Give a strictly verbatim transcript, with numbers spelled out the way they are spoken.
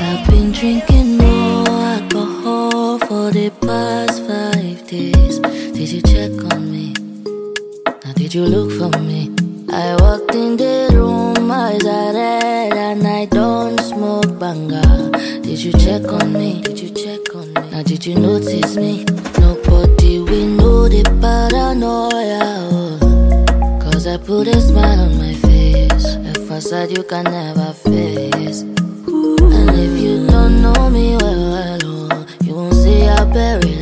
I've been drinking more alcohol for the past five days. Did you check on me? Now did you look for me? I walked in the room, eyes are red, and I don't smoke banga. Did you check on me? Did you check on me? Now did you notice me? Nobody we know the paranoia. Oh. Cause I put a smile on my face, a facade you can never face. And if you don't know me well, well, oh, you won't see how buried